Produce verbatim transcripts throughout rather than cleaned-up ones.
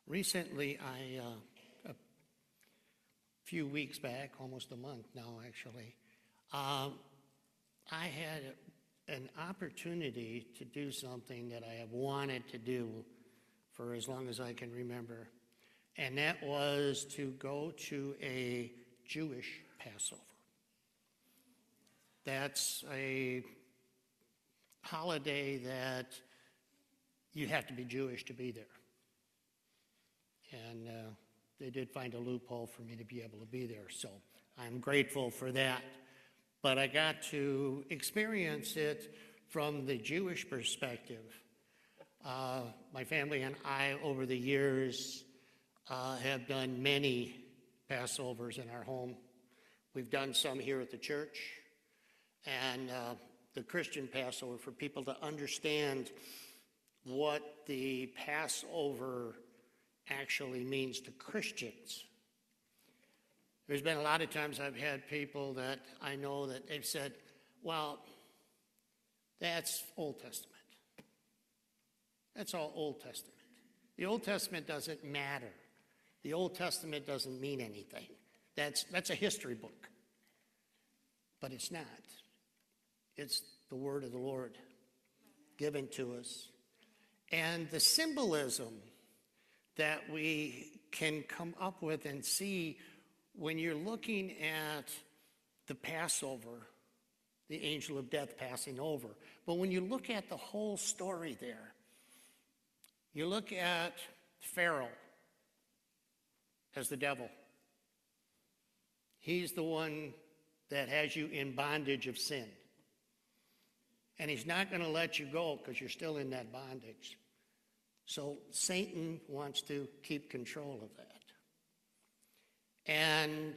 Recently, I, uh, a few weeks back, almost a month now actually, um, I had an opportunity to do something that I have wanted to do for as long as I can remember, and that was to go to a Jewish Passover. That's a holiday that you have to be Jewish to be there. And uh, they did find a loophole for me to be able to be there, so I'm grateful for that. But I got to experience it from the Jewish perspective. Uh, my family and I, over the years, uh, have done many Passovers in our home. We've done some here at the church, and uh, the Christian Passover, for people to understand what the Passover actually means to Christians. There's been a lot of times I've had people that I know that they've said, well, that's Old Testament. That's all Old Testament. The Old Testament doesn't matter. The Old Testament doesn't mean anything. That's, that's a history book. But it's not. It's the word of the Lord given to us. And the symbolism that we can come up with and see when you're looking at the Passover, the angel of death passing over. But when you look at the whole story there, you look at Pharaoh as the devil. He's the one that has you in bondage of sin. And he's not going to let you go because you're still in that bondage. So Satan wants to keep control of that. And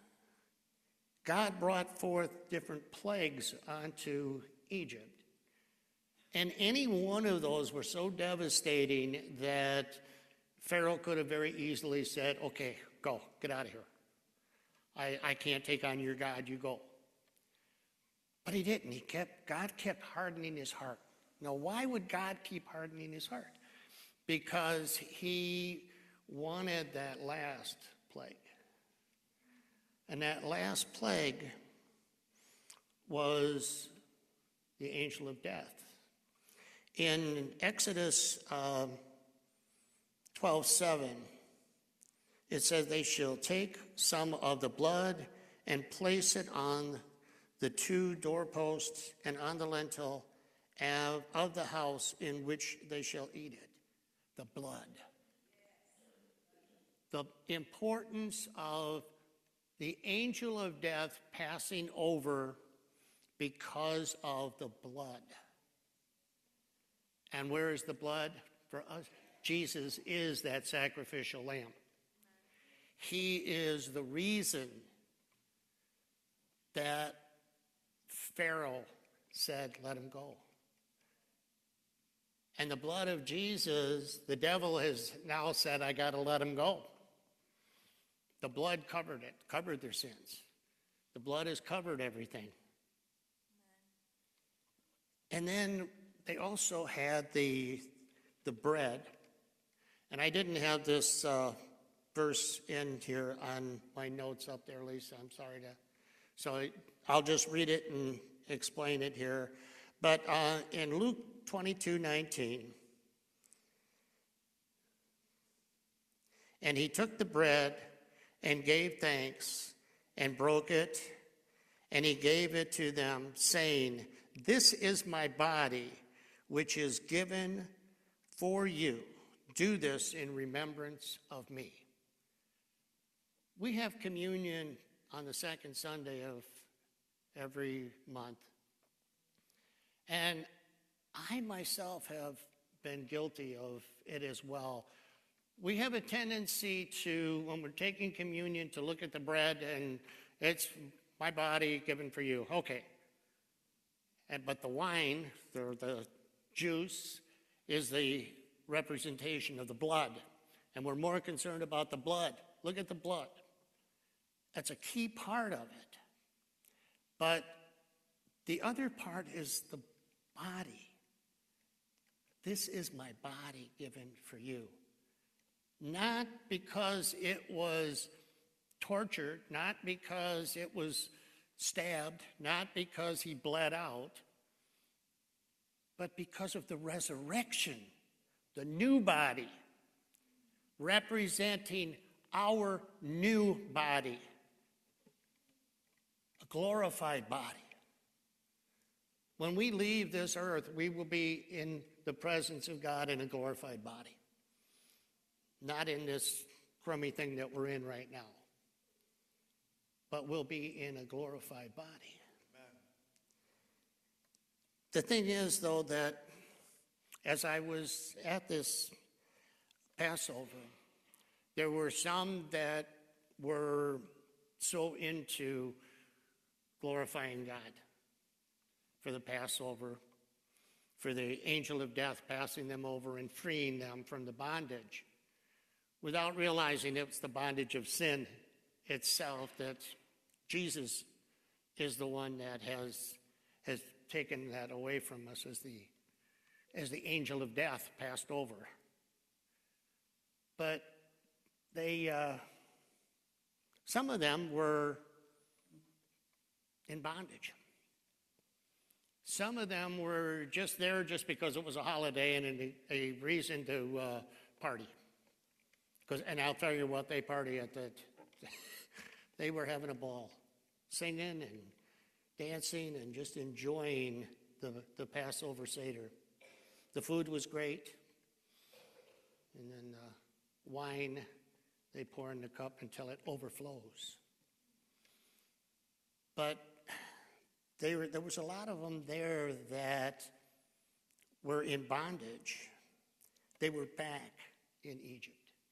God brought forth different plagues onto Egypt. And any one of those were so devastating that Pharaoh could have very easily said, okay, go, get out of here. I, I can't take on your God, you go. But he didn't. He kept, God kept hardening his heart. Now, why would God keep hardening his heart? Because he wanted that last plague. And that last plague was the angel of death. In Exodus um, twelve seven, it says, they shall take some of the blood and place it on the two doorposts and on the lintel of the house in which they shall eat it. The blood. The importance of the angel of death passing over because of the blood. And where is the blood for us? Jesus is that sacrificial lamb. He is the reason that Pharaoh said, let him go. And the blood of Jesus, the devil has now said, I got to let him go. The blood covered it, covered their sins. The blood has covered everything. And then they also had the, the bread. And I didn't have this uh, verse in here on my notes up there, Lisa. I'm sorry to. So I'll just read it and explain it here. But uh, in Luke twenty-two nineteen, and he took the bread and gave thanks and broke it, and he gave it to them, saying, this is my body, which is given for you. Do this in remembrance of me. We have communion on the second Sunday of every month. And I myself have been guilty of it as well. We have a tendency to, when we're taking communion, to look at the bread and it's my body given for you. Okay. And, but the wine, the, the juice, is the representation of the blood. And we're more concerned about the blood. Look at the blood. That's a key part of it. But the other part is the body. This is my body given for you. not because it was tortured, not because it was stabbed, not because he bled out, but because of the resurrection, the new body, representing our new body, a glorified body. When we leave this earth, we will be in the presence of God in a glorified body, not in this crummy thing that we're in right now, but we'll be in a glorified body. Amen. The thing is, though, that as I was at this Passover, there were some that were so into glorifying God for the Passover, for the angel of death passing them over and freeing them from the bondage, without realizing it was the bondage of sin itself, that Jesus is the one that has has taken that away from us as the as the angel of death passed over. But they, uh, some of them were in bondage. Some of them were just there just because it was a holiday and a, a reason to uh, party. Because, and I'll tell you what, they party at that. They were having a ball, singing and dancing and just enjoying the, the Passover Seder. The food was great. And then uh, wine, they pour in the cup until it overflows. But they were, there was a lot of them there that were in bondage. They were back in Egypt.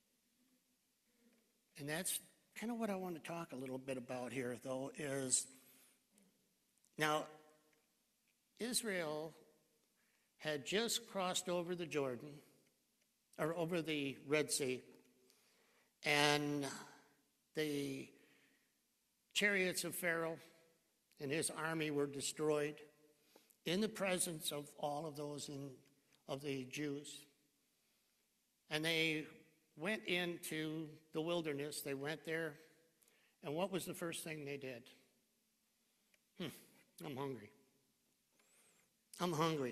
And that's kind of what I want to talk a little bit about here, though, is now Israel had just crossed over the Jordan, or over the Red Sea, and the chariots of Pharaoh and his army were destroyed in the presence of all of those in, of the Jews. And they went into the wilderness. They went there, and what was the first thing they did? Hmm, I'm hungry. I'm hungry.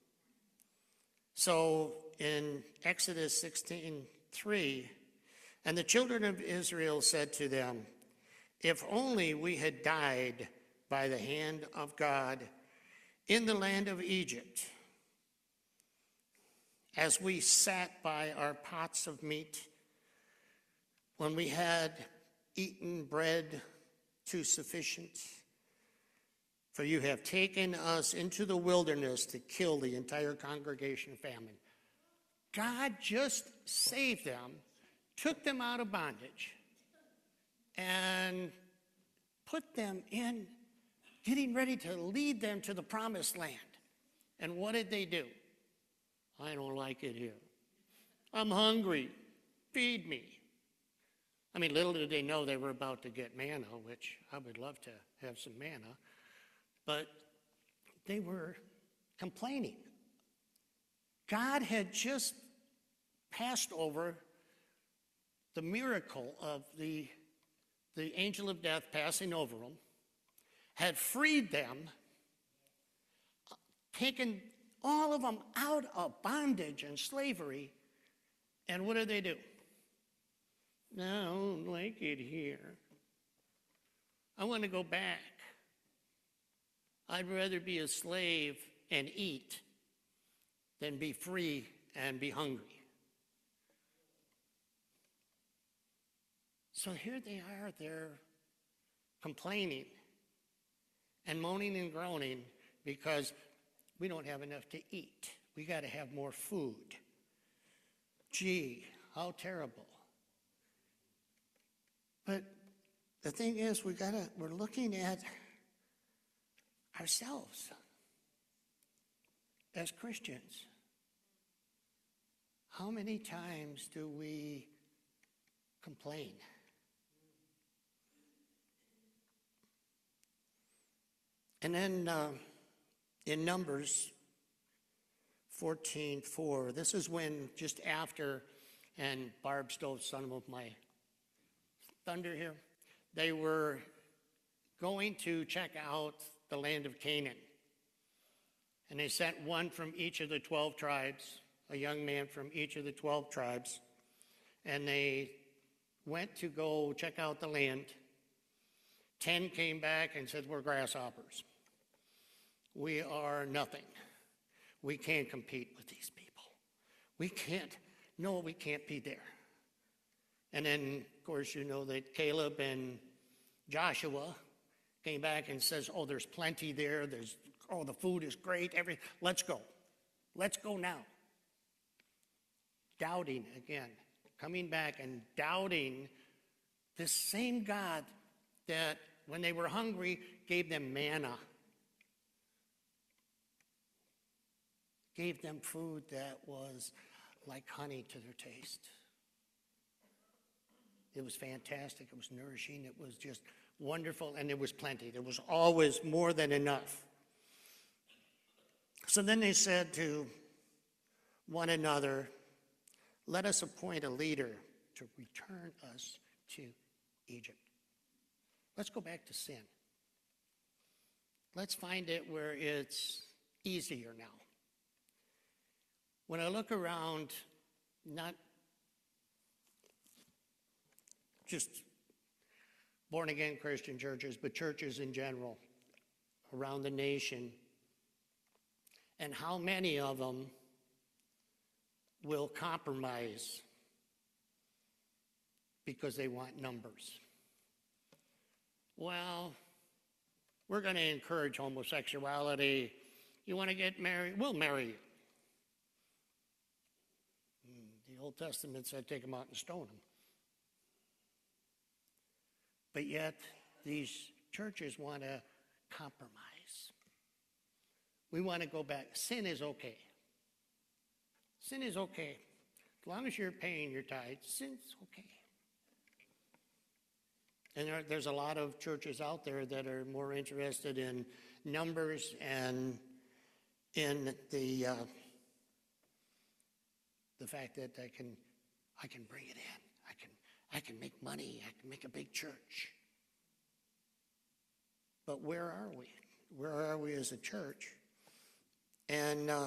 So in Exodus sixteen three, and the children of Israel said to them, if only we had died by the hand of God in the land of Egypt, as we sat by our pots of meat, when we had eaten bread too sufficient, for you have taken us into the wilderness to kill the entire congregation of famine. God just saved them, took them out of bondage, and put them in, getting ready to lead them to the promised land. And what did they do? I don't like it here. I'm hungry. Feed me. I mean, little did they know they were about to get manna, which I would love to have some manna. But they were complaining. God had just passed over the miracle of the, the angel of death passing over them, had freed them, taken all of them out of bondage and slavery, and what did they do? No, I don't like it here. I want to go back. I'd rather be a slave and eat than be free and be hungry. So here they are, they're complaining and moaning and groaning because we don't have enough to eat. We got to have more food. Gee, how terrible. But the thing is, we gotta, we're looking at ourselves as Christians. How many times do we complain? And then uh, in Numbers fourteen four, this is when, just after and Barb stole some of my thunder here. They were going to check out the land of Canaan. And they sent one from each of the twelve tribes, a young man from each of the twelve tribes. And they went to go check out the land. Ten came back and said, we're grasshoppers. We are nothing. We can't compete with these people. We can't. No, we can't be there. And then, of course, you know that Caleb and Joshua came back and says, oh, there's plenty there. There's, oh, the food is great. Every, let's go. Let's go now. Doubting again. Coming back and doubting this same God that when they were hungry gave them manna. Gave them food that was like honey to their taste. It was fantastic. It was nourishing. It was just wonderful. And there was plenty. There was always more than enough. So then they said to one another, let us appoint a leader to return us to Egypt. Let's go back to sin. Let's find it where it's easier now. When I look around, not just born-again Christian churches, but churches in general around the nation, and how many of them will compromise because they want numbers. Well, we're going to encourage homosexuality. You want to get married? We'll marry you. The Old Testament said take them out and stone them. But yet, these churches want to compromise. We want to go back. Sin is okay. Sin is okay. As long as you're paying your tithes, sin's okay. And there, there's a lot of churches out there that are more interested in numbers and in the uh, the fact that I can I can bring it in. I can I can make money. I can make a big church. But where are we? Where are we as a church? And uh,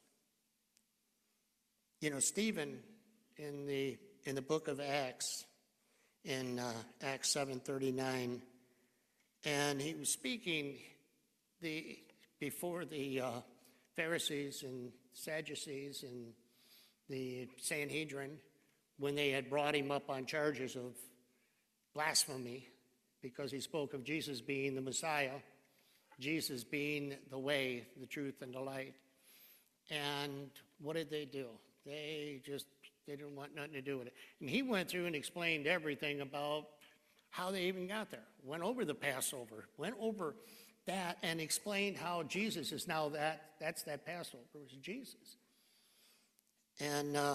you know, Stephen in the in the book of Acts, in uh, Acts seven thirty-nine, and he was speaking the before the uh, Pharisees and Sadducees and the Sanhedrin, when they had brought him up on charges of blasphemy because he spoke of Jesus being the Messiah, Jesus being the way, the truth, and the light. And what did they do? They just, they didn't want nothing to do with it. And he went through and explained everything about how they even got there. Went over the Passover, went over that and explained how Jesus is now that, that's that Passover, it was Jesus. And uh,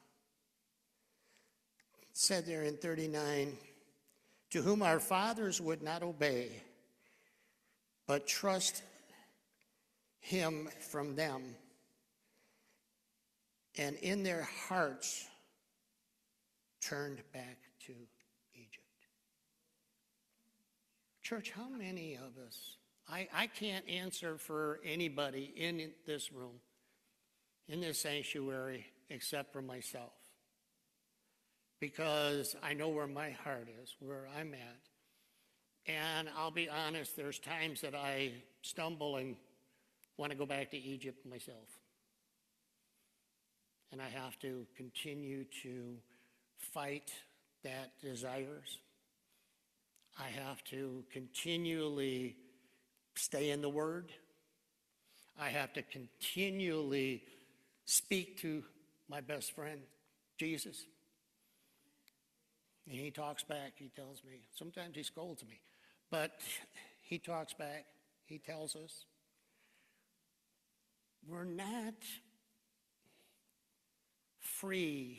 said there in thirty-nine, to whom our fathers would not obey, but trust him from them, and in their hearts turned back to Egypt. Church, how many of us, I, I can't answer for anybody in this room, in this sanctuary, except for myself. Because I know where my heart is, where I'm at. And I'll be honest, there's times that I stumble and want to go back to Egypt myself. And I have to continue to fight that desires. I have to continually stay in the Word. I have to continually speak to my best friend, Jesus. And he talks back, he tells me. Sometimes he scolds me. But he talks back, he tells us. We're not free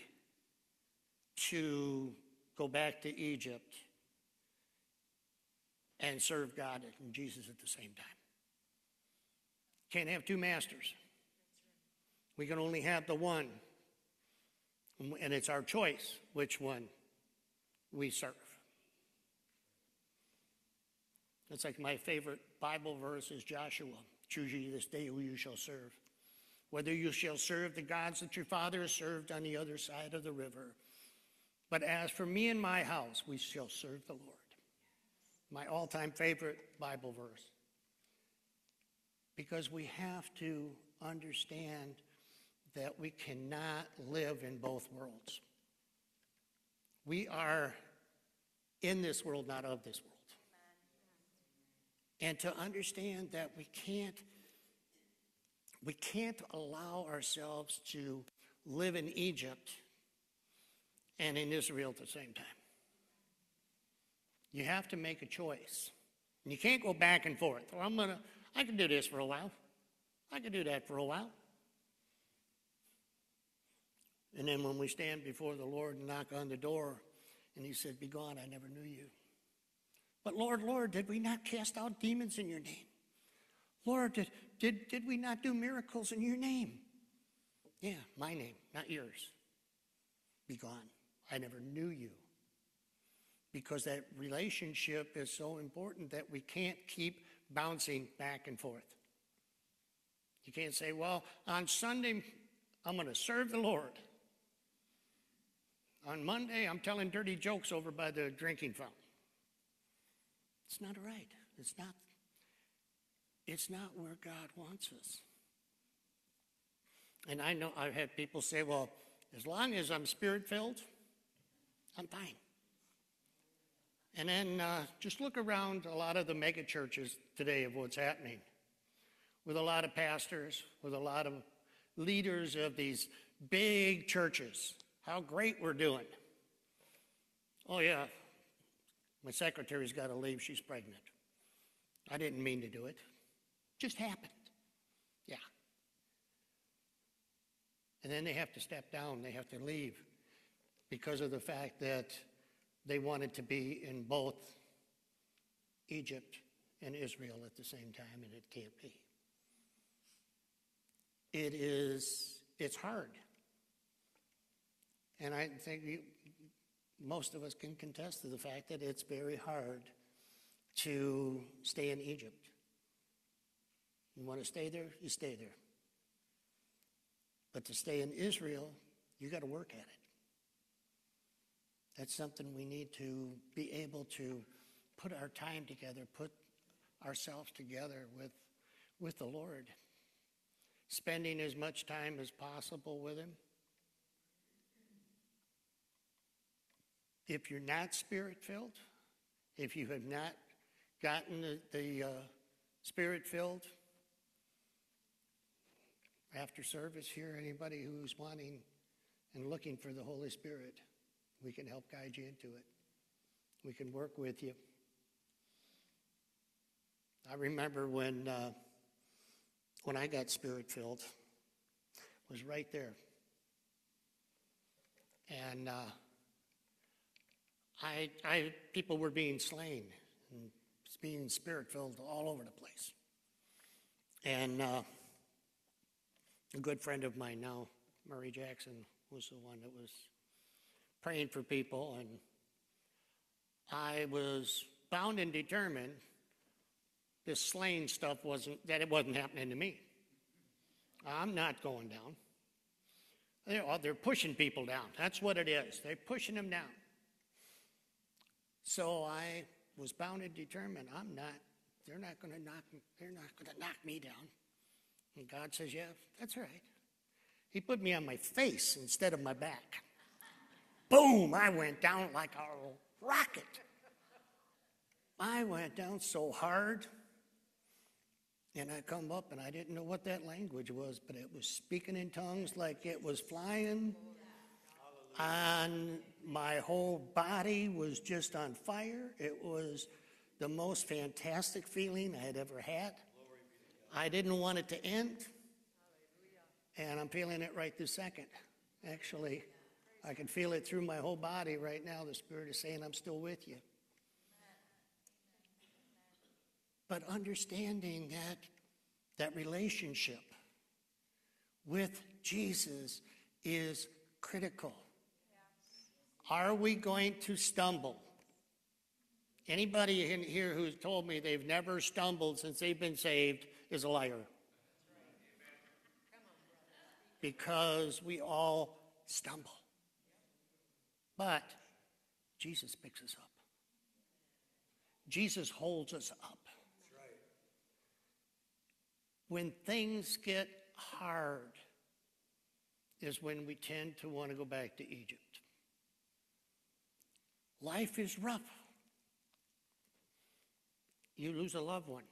to go back to Egypt and serve God and Jesus at the same time. Can't have two masters. We can only have the one. And it's our choice which one we serve. It's like my favorite Bible verse is Joshua. Choose ye this day who you shall serve. Whether you shall serve the gods that your father has served on the other side of the river. But as for me and my house, we shall serve the Lord. My all-time favorite Bible verse. Because we have to understand that we cannot live in both worlds. We are in this world, not of this world. And to understand that we can't, we can't allow ourselves to live in Egypt and in Israel at the same time. You have to make a choice. And you can't go back and forth. Well, I'm gonna, I can do this for a while. I can do that for a while. And then when we stand before the Lord and knock on the door, and he said, "Be gone, I never knew you." But Lord, Lord, did we not cast out demons in your name? Lord, did, did, did we not do miracles in your name? Yeah, my name, not yours. Be gone. I never knew you. Because that relationship is so important that we can't keep bouncing back and forth. You can't say, well, on Sunday, I'm going to serve the Lord. On Monday, I'm telling dirty jokes over by the drinking fountain. It's not right. It's not, it's not where God wants us. And I know I've had people say, well, as long as I'm spirit-filled, I'm fine. And then uh, just look around a lot of the mega churches today of what's happening with a lot of pastors, with a lot of leaders of these big churches. How great we're doing. Oh, yeah, my secretary's got to leave. She's pregnant. I didn't mean to do it. Just happened. Yeah. And then they have to step down. They have to leave because of the fact that they wanted to be in both Egypt and Israel at the same time, and it can't be. It is, it's hard. And I think you, most of us can contest to the fact that it's very hard to stay in Egypt. You want to stay there, you stay there. But to stay in Israel, you got to work at it. That's something we need to be able to put our time together, put ourselves together with, with the Lord. Spending as much time as possible with him. If you're not spirit-filled, if you have not gotten the, the uh, spirit-filled, after service here, anybody who's wanting and looking for the Holy Spirit, we can help guide you into it. We can work with you. I remember when uh, when I got spirit-filled, it was right there. And uh, I, I, people were being slain and being spirit-filled all over the place. And uh, a good friend of mine now, Murray Jackson, was the one that was praying for people, and I was bound and determined this slaying stuff wasn't, that it wasn't happening to me. I'm not going down. They're, they're pushing people down. That's what it is. They're pushing them down. So I was bound and determined. I'm not, they're not going to knock, they're not going to knock me down. And God says, yeah, that's right. He put me on my face instead of my back. Boom, I went down like a rocket. I went down so hard. And I come up and I didn't know what that language was, but it was speaking in tongues like it was flying. And my whole body was just on fire. It was the most fantastic feeling I had ever had. I didn't want it to end. And I'm feeling it right this second. Actually, I can feel it through my whole body right now. The Spirit is saying, I'm still with you. But understanding that that relationship with Jesus is critical. Are we going to stumble? Anybody in here who's told me they've never stumbled since they've been saved is a liar. Because we all stumble. But Jesus picks us up. Jesus holds us up. When things get hard is when we tend to want to go back to Egypt. Life is rough. You lose a loved one.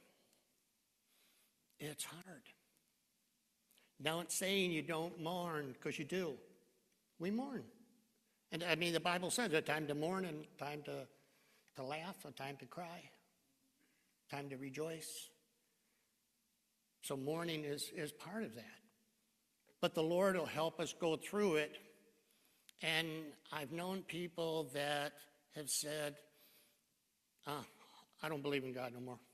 It's hard. Now it's saying you don't mourn, because you do. We mourn. And I mean, the Bible says a time to mourn and time to, to laugh, a time to cry, time to rejoice. So mourning is, is part of that. But the Lord will help us go through it. And I've known people that have said, ah, I don't believe in God no more.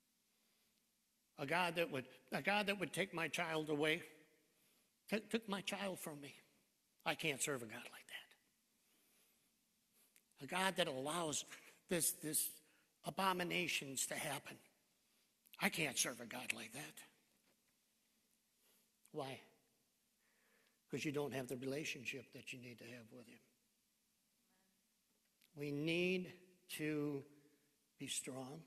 A God that would, a God that would take my child away, t- took my child from me. I can't serve a God like that. A God that allows this, this abominations to happen. I can't serve a God like that. Why? Because you don't have the relationship that you need to have with Him. We need to be strong.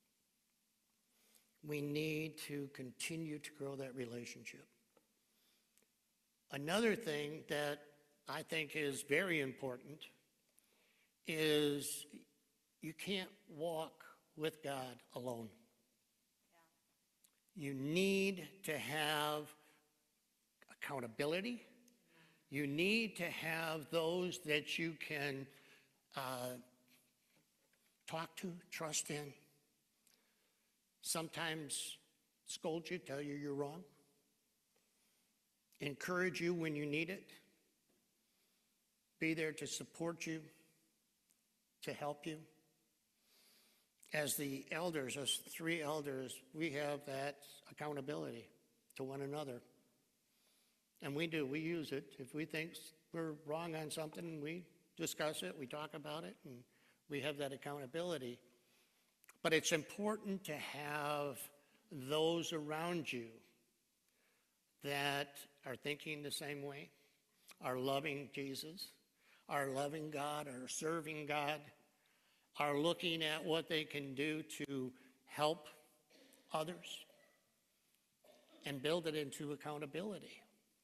We need to continue to grow that relationship. Another thing that I think is very important is you can't walk with God alone. Yeah. You need to have accountability. You need to have those that you can uh, talk to, trust in. Sometimes scold you, tell you you're wrong. Encourage you when you need it. Be there to support you, to help you. As the elders, as three elders, we have that accountability to one another. And we do, we use it. If we think we're wrong on something, we discuss it, we talk about it, and we have that accountability. But it's important to have those around you that are thinking the same way, are loving Jesus, are loving God, are serving God, are looking at what they can do to help others and build it into accountability.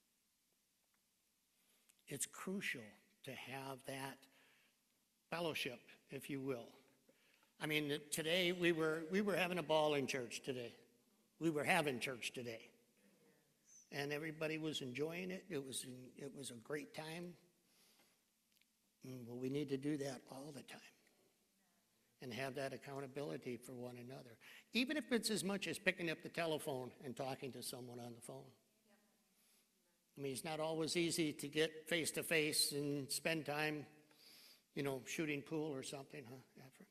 It's crucial to have that fellowship, if you will. I mean, today we were we were having a ball in church today. We were having church today, and everybody was enjoying it. It was it was a great time. Well, we need to do that all the time, and have that accountability for one another, even if it's as much as picking up the telephone and talking to someone on the phone. I mean, it's not always easy to get face to face and spend time, you know, shooting pool or something, huh, Efren?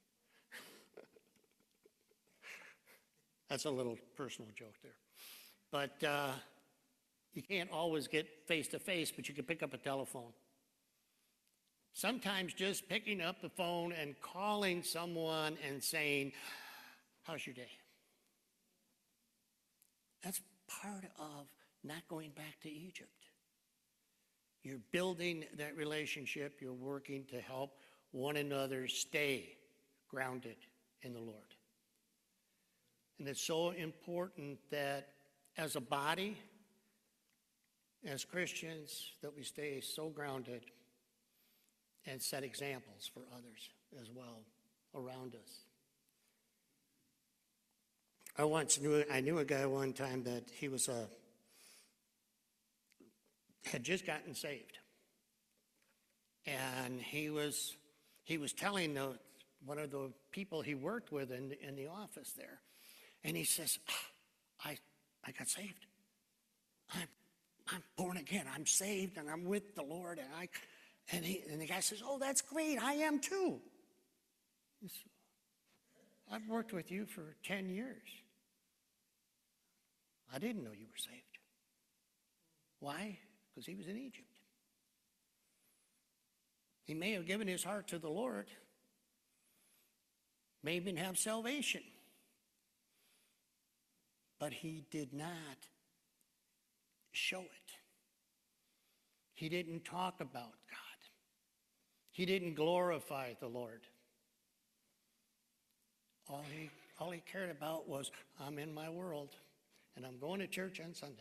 That's a little personal joke there. But uh, you can't always get face to face, but you can pick up a telephone. Sometimes just picking up the phone and calling someone and saying, how's your day? That's part of not going back to Egypt. You're building that relationship. You're working to help one another stay grounded in the Lord. And it's so important that as a body, as Christians, that we stay so grounded and set examples for others as well around us. I once knew, I knew a guy one time that he was a, had just gotten saved. And he was, he was telling the, one of the people he worked with in, in the office there, and he says, oh, I, I got saved. I'm, I'm born again. I'm saved, and I'm with the Lord. And I, and he, and the guy says, oh, that's great. I am too. Says, I've worked with you for ten years. I didn't know you were saved. Why? Because he was in Egypt. He may have given his heart to the Lord, may even have salvation, but he did not show it. He didn't talk about God. He didn't glorify the Lord. All he, all he cared about was, I'm in my world, and I'm going to church on Sunday.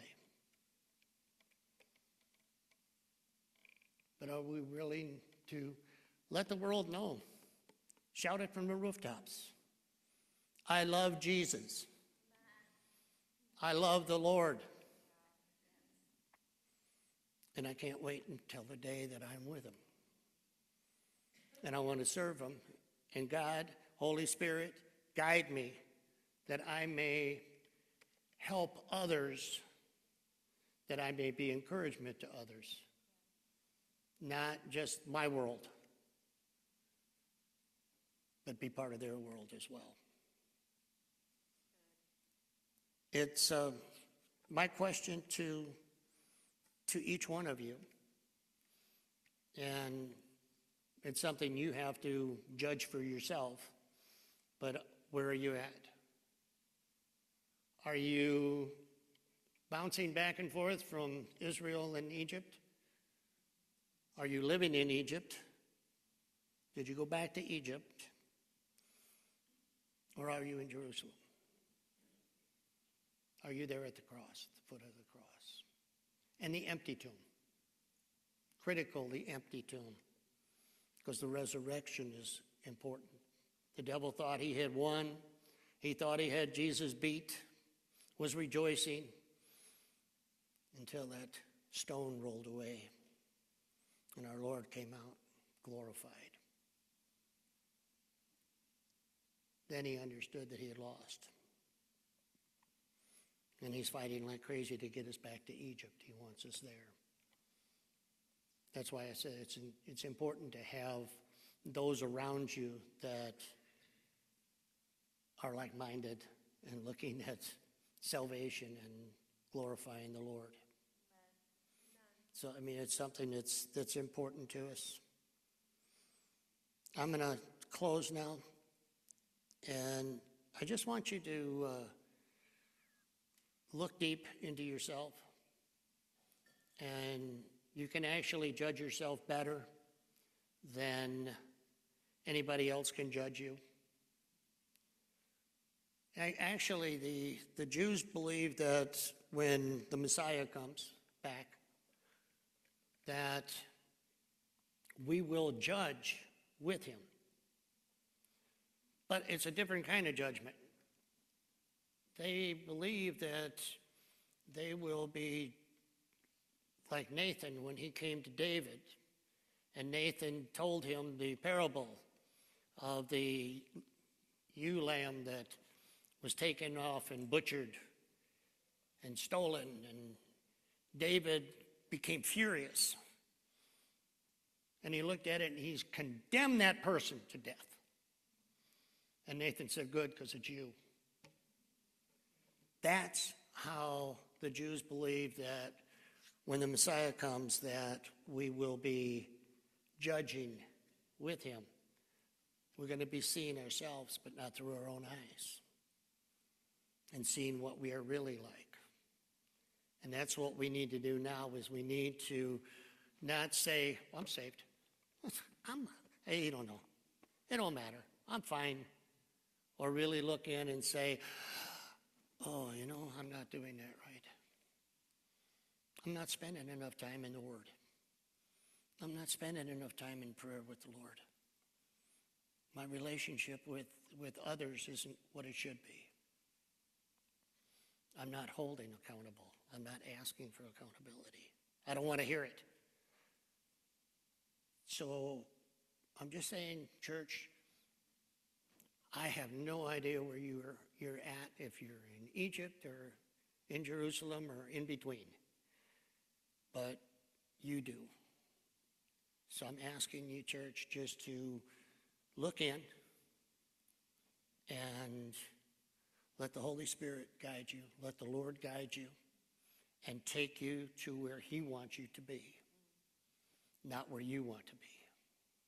But are we willing to let the world know? Shout it from the rooftops. I love Jesus. I love the Lord. And I can't wait until the day that I'm with him. And I want to serve him. And God, Holy Spirit, guide me that I may help others, that I may be encouragement to others. Not just my world, but be part of their world as well. It's uh, my question to, to each one of you, and it's something you have to judge for yourself, but where are you at? Are you bouncing back and forth from Israel and Egypt? Are you living in Egypt? Did you go back to Egypt? Or are you in Jerusalem? Are you there at the cross, the foot of the cross? And the empty tomb. Critical, the empty tomb. Because the resurrection is important. The devil thought he had won. He thought he had Jesus beat, was rejoicing until that stone rolled away and our Lord came out glorified. Then he understood that he had lost. And he's fighting like crazy to get us back to Egypt. He wants us there. That's why I said it's, it's important to have those around you that are like-minded and looking at salvation and glorifying the Lord. So, I mean, it's something that's, that's important to us. I'm going to close now. And I just want you to uh, look deep into yourself. And you can actually judge yourself better than anybody else can judge you. Actually, the, the Jews believe that when the Messiah comes back, that we will judge with him. But it's a different kind of judgment. They believe that they will be like Nathan when he came to David, and Nathan told him the parable of the ewe lamb that was taken off and butchered and stolen, and David became furious. And he looked at it and he's condemned that person to death. And Nathan said, good, because it's you. That's how the Jews believe that when the Messiah comes, that we will be judging with him. We're going to be seeing ourselves, but not through our own eyes, and seeing what we are really like. And that's what we need to do now, is we need to not say, well, I'm saved. I'm, hey, you don't know. It don't matter. I'm fine. Or really look in and say, oh, you know, I'm not doing that right. I'm not spending enough time in the Word. I'm not spending enough time in prayer with the Lord. My relationship with, with others isn't what it should be. I'm not holding accountable. I'm not asking for accountability. I don't want to hear it. So I'm just saying, church, I have no idea where you're, you're at, if you're in Egypt or in Jerusalem or in between. But you do. So I'm asking you, church, just to look in and let the Holy Spirit guide you. Let the Lord guide you and take you to where he wants you to be, not where you want to be.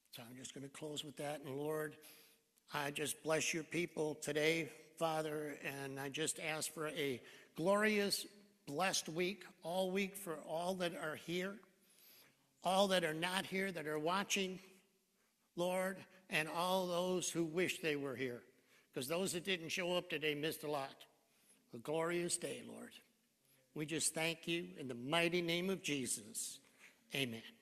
So I'm just going to close with that. And Lord, I just bless your people today, Father, and I just ask for a glorious, blessed week, all week for all that are here, all that are not here, that are watching, Lord, and all those who wish they were here, because those that didn't show up today missed a lot. A glorious day, Lord. We just thank you in the mighty name of Jesus. Amen.